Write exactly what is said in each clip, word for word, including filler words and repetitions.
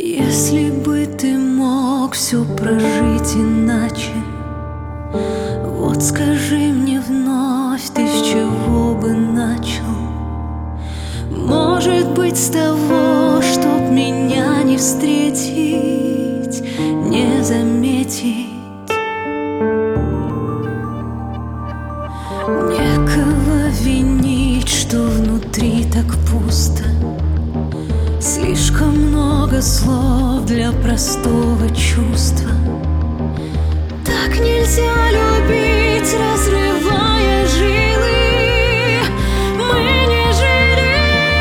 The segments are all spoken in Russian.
Если бы ты мог все прожить иначе, вот скажи мне вновь, ты с чего бы начал? Может быть, с того, чтоб меня не встретить, не заметить. Некого винить, что внутри так пусто. Слишком много слов для простого чувства. Так нельзя любить, разрывая жилы. Мы не жили.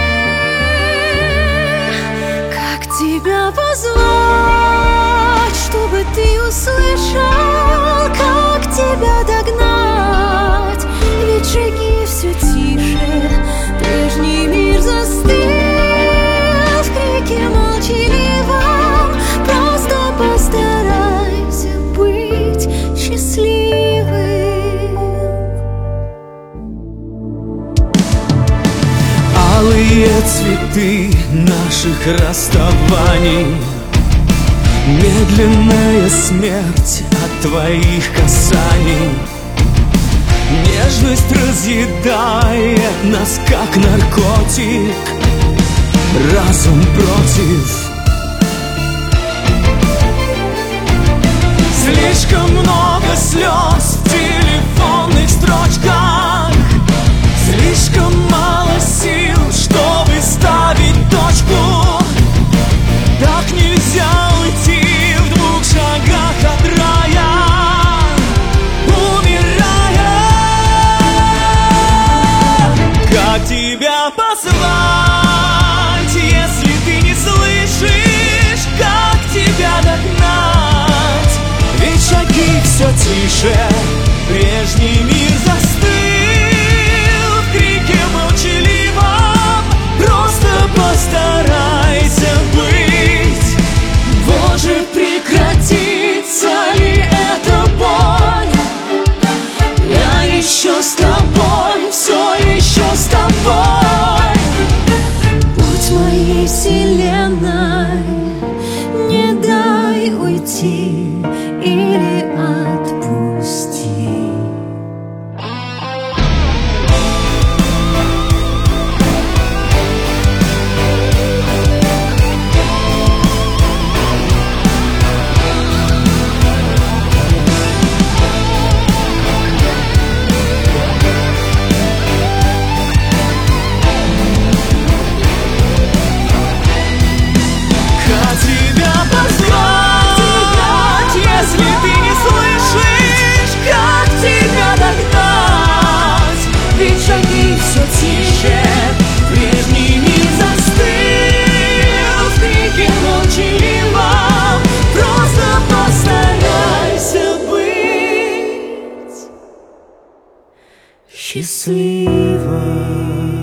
Как тебя позвать, чтобы ты услышал? Как тебя догнать? Ведь шаги все тише, прежний мир застыл в крике молчаливом. Просто постарайся быть счастливым. Алые цветы наших расставаний, медленная смерть от твоих касаний. Нежность разъедает нас, как наркотик. Разум против. Слишком много слез в телефонных строчках, слишком мало сил, чтобы ставить точку. Так нельзя уйти в двух шагах от рая, умирая. Как тебя позвать, если ты не слышишь? Как тебя догнать? Ведь шаги все тише, прежний мир застыл в крике молчаливом. Просто постарайся быть. Боже, прекратится ли эта боль? Я еще с тобой, все еще с тобой. Будь моей вселенной, не дай уйти или отпусти. Как тебя позвать, если ты не слышишь? Как тебя догнать? Ведь шаги все тише, прежний мир застыл в крике молчаливом. Просто постарайся быть счастливым.